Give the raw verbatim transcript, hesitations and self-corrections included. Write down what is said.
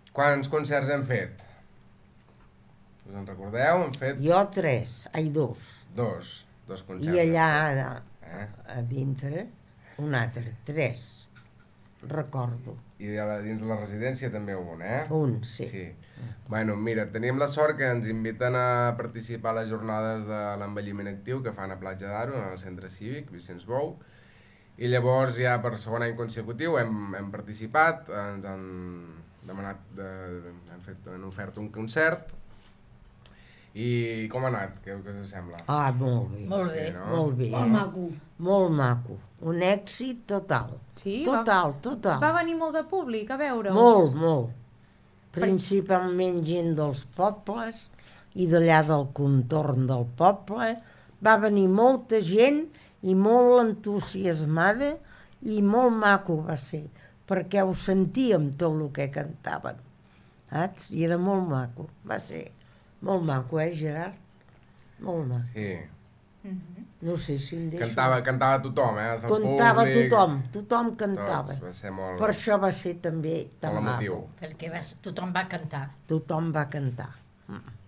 Quants concerts hem fet? Us en recordeu? Hem fet Jo tres, ai, dos. dos. Dos concerts. I allà, hem a, fet. Eh? a dintre, un altre, tres. Recordo. I a la, dins de la residència també un, eh? Un, sí. Sí. Bueno, mira, tenim la sort que ens inviten a participar a les jornades de l'envelliment actiu que fan a Platja d'Aro, en el centre cívic, Vicenç Bou. I llavors ja per segon any consecutiu hem, hem participat, ens han demanat, de, hem, fet, hem ofert un concert. I com ha anat? Què, què us sembla? Ah, molt bé. Molt bé. Sí, no? Molt bé. Molt maco. Molt maco. Un èxit total. Sí? Total, Va, total. va venir molt de públic a veure'ls? Molt, molt. Principalment gent dels pobles i d'allà del contorn del poble. Va venir molta gent i molt entusiasmada i molt maco va ser, perquè ho sentíem tot el que cantaven, saps? I era molt maco, va ser molt maco, eh, Gerard? Molt maco. Sí. Mhm. No sé si em deixo... Cantava, cantava tothom, eh? Des del Cantava públic, tothom, tothom cantava. Tots, va ser molt... Per això va ser també tan molt emotiu. maco. Perquè va, tothom va cantar. Tothom va cantar.